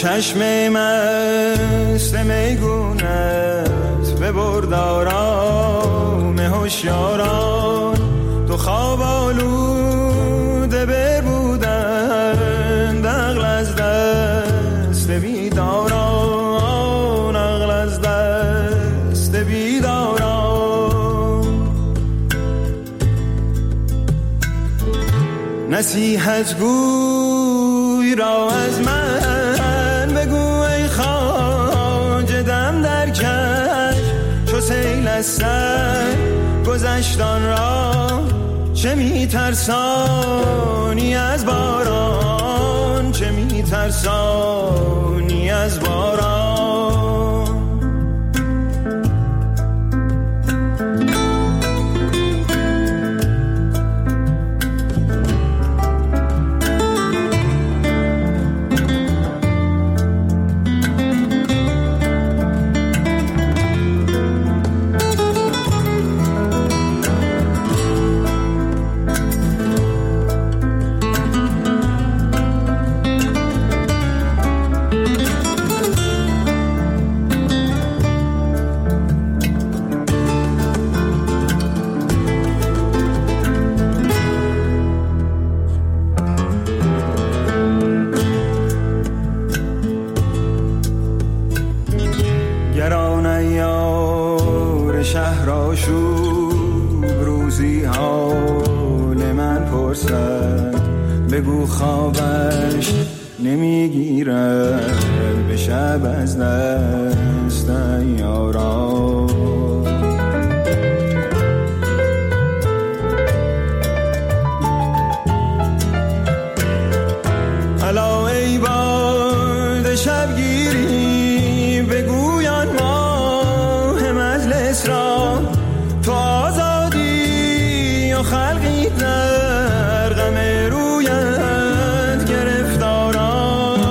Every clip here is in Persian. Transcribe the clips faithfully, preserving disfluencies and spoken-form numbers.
چشم مست میگونت به بردارام هوشیاران تو خواب آلوده بربودن عقل از دست بیداران عقل از دست بیداران نصیحت گوی را از من بگو ای خواجه دم در کش چو سیل از سر گذشتان را چه میترسانی از باران چه میترسانی از باران بگو خوابش نمیگیرد به شب از دست یاران الا ای باد شبگیری بگویان ماه مجلس را تو آزادی و خلقی در غم رویت گرفتاران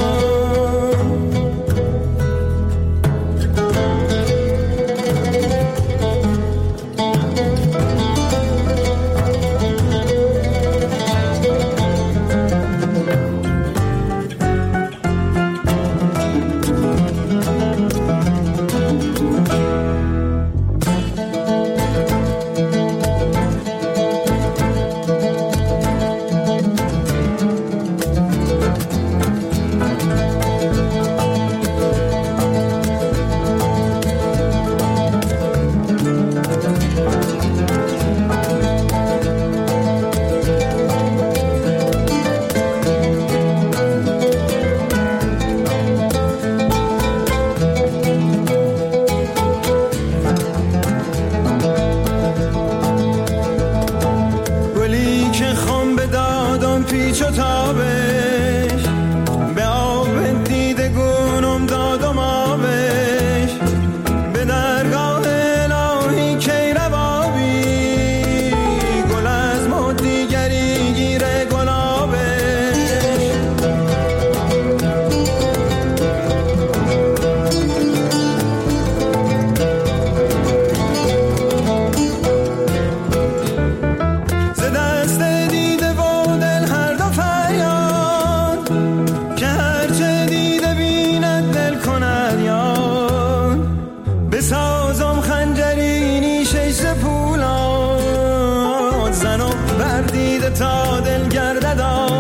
تا دل گردد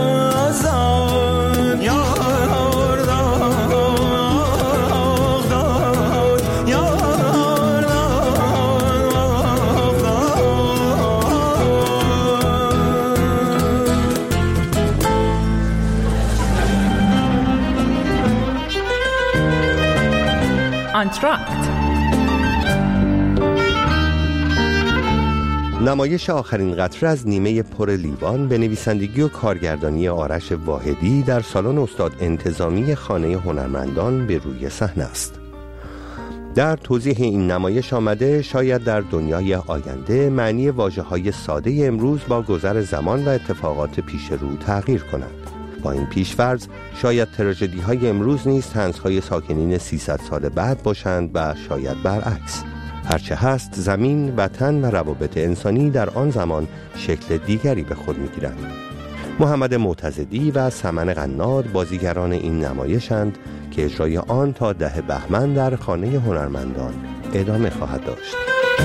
آزاد یار داد داد یار داد آنتراکت نمایش آخرین قطره از نیمه پر لیوان به نویسندگی و کارگردانی آرش واحدی در سالن استاد انتظامی خانه هنرمندان به روی صحنه است. در توضیح این نمایش آمده شاید در دنیای آینده معنی واژه‌های ساده امروز با گذر زمان و اتفاقات پیش رو تغییر کند. با این پیش‌فرض شاید تراژدی‌های امروز نیز طنزهای ساکنین سیصد سال بعد باشند و شاید برعکس. هرچه هست زمین، وطن و روابط انسانی در آن زمان شکل دیگری به خود می‌گیرند. محمد معتضدی و سمن قناد بازیگران این نمایشند که اجرای آن تا ده بهمن در خانه هنرمندان ادامه خواهد داشت.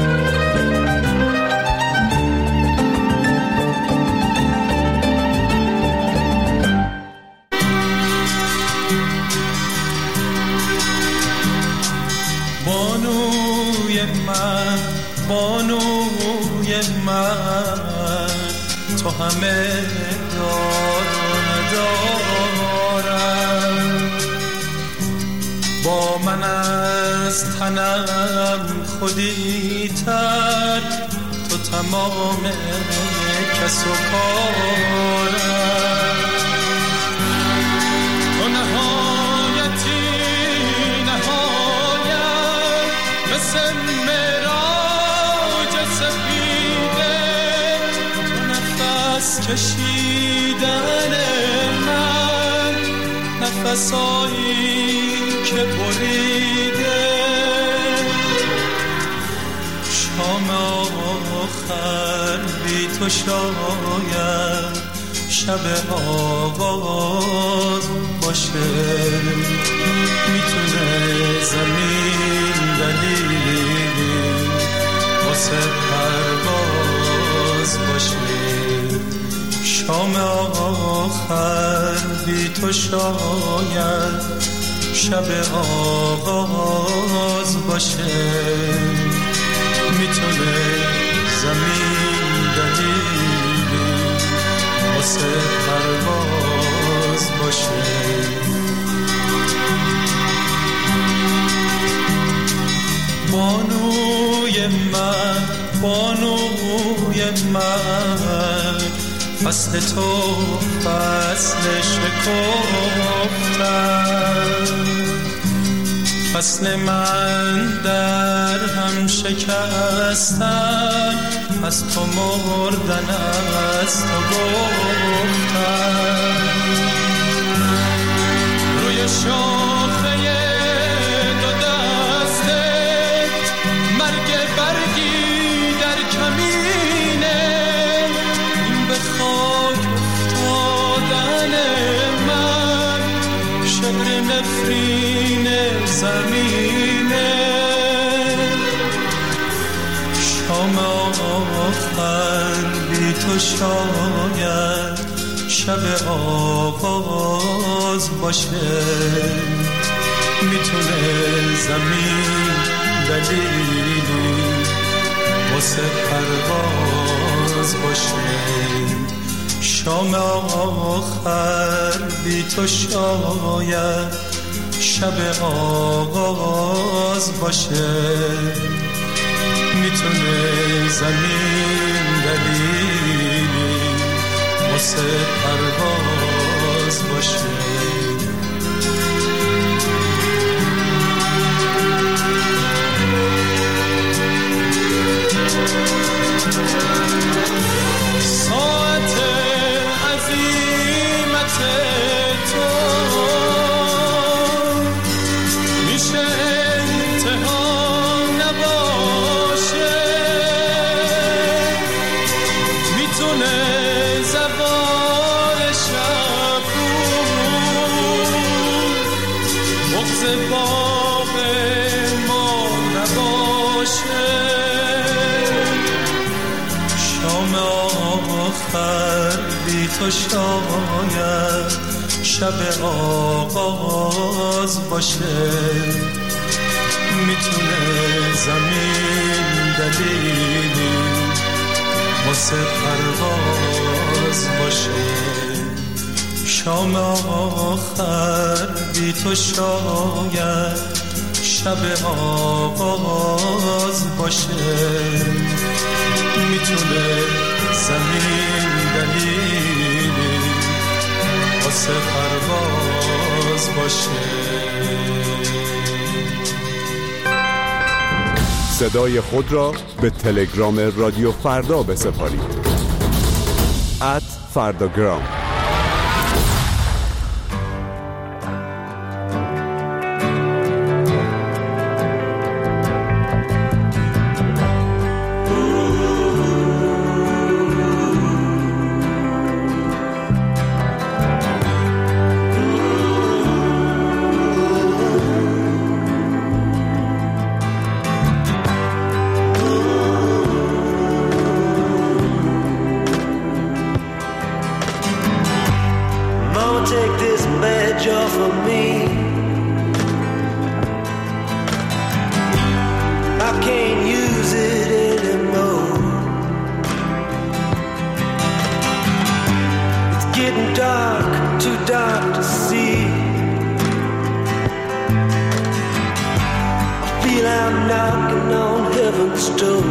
بانوی من، بانوی من، تو همه دارم دارم، با من از تنم خودی تر، تو تمام کس و کارم، تو نهایتی نهایت مثل مراج سپیده، تو نفس کشیدن من، نفسایی که بریده، شام آخر بی تو شاید شب آغاز باشه، میتونه زمین دلیلی واسه پرواز باشه، شام آخر بی تو شاید شب آغاز باشه، میتونه زمین دلیلی واسه پرواز باشه. بانوی من، بانوی من، فصل تو فصل شکفتن، فصل من در هم شکستن، از تو مردن از تو گفتن، روی شاخه دو دستت مرگ برگی در کمینه، این به خاک افتادن من، شعر نفرین زمینه، شام آخر بی تو شاید شب آغاز باشه، میتونه زمین دلیلی واسه پرواز باشه، شام آخر بی تو شاید شب آغاز باشه، میتونه زمین دلیلی واسه پرواز باشه. ساعت عظیمت تو میشه انتها نباشه، میتونه زوال شب بود، بغض باغ ما نباشه، شام آخر بی تو شاید شب آغاز باشه، میتونه زمین دلیلی واسه پرواز باشه، شام آخر بی تو شاید شب آغاز باشه، میتونه زمین دلیلی واسه پرواز باشه. صدای خود را به تلگرام رادیو فردا بسپارید. ات فرداگرام. take this badge off of me. I can't use it anymore. It's getting dark, too dark to see. I feel I'm knocking on heaven's door.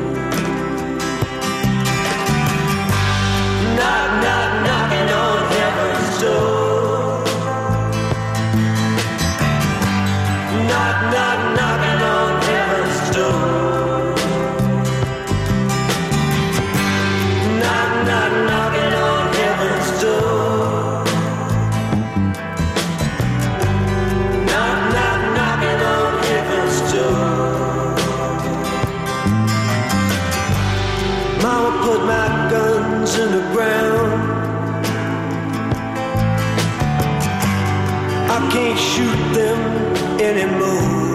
Knock, knock, knocking on heaven's door. Knock, knock, knocking on heaven's door. Knock, knock, knocking on heaven's door. Knock, knock, knocking on heaven's door. Mama put my guns in the ground. I can't shoot them anymore.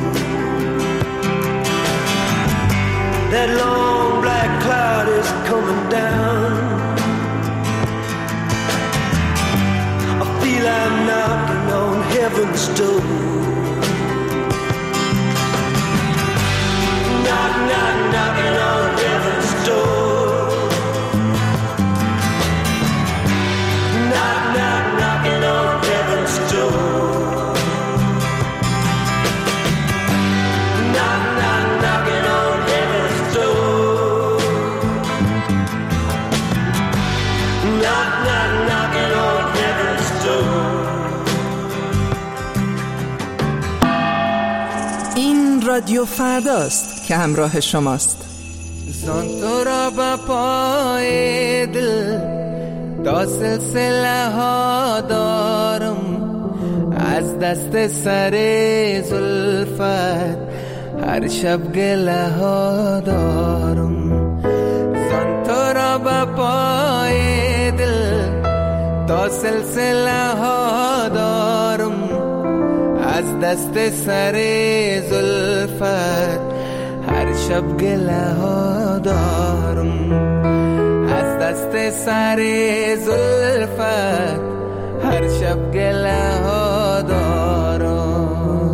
That long black cloud is coming down. I feel I'm knocking on heaven's door. Knock, knock, knocking on heaven's door. Knock, knock, knocking on heaven's door. Knock, knock, knocking on heaven's door. Knock, knock, knocking on heaven's door. این رادیو فرداست که همراه شماست. زان تو را با پای دل دا سلسله ها دارم، از دست سر زلفت هر شب گله ها دارم. زان تو را با پای دل دا سلسله ها دارم، از دست سر زلفت هر شب گله ها دارم. از دست سر زلفت هر شب گله ها دارم.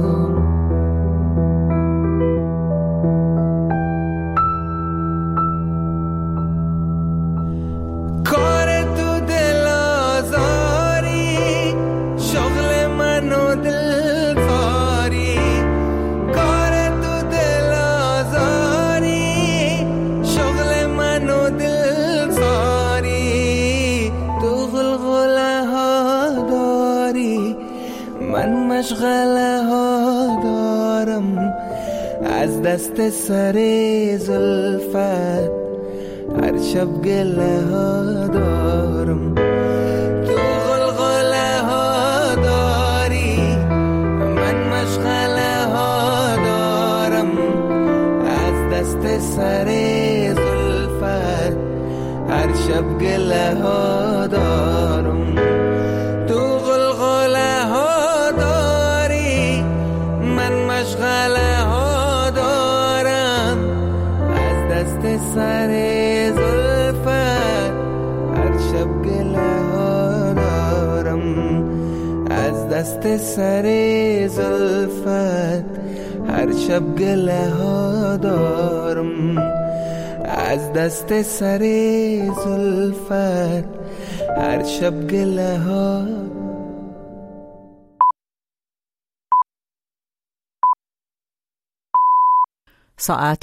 کار تو دل آزاری، شغل من و دل فاری. کار تو دل آزاری، شغل من و دل فاری. تو غلغله ها داری، من مشغله ها دارم. از دست سر زلفت هر شب گله ها دارم. تو غلغله ها داری، من مشغله ها دارم. از دست سر زلفت هر شب گله ها دارم. تو غلغله ها داری، من مشغله ها دارم. از دست سر زلفت هر شب گله ها دارم. از دست سر زلفت هر شب گله ها دارم. از دست سر زلفت هر شب گله ها. ساعت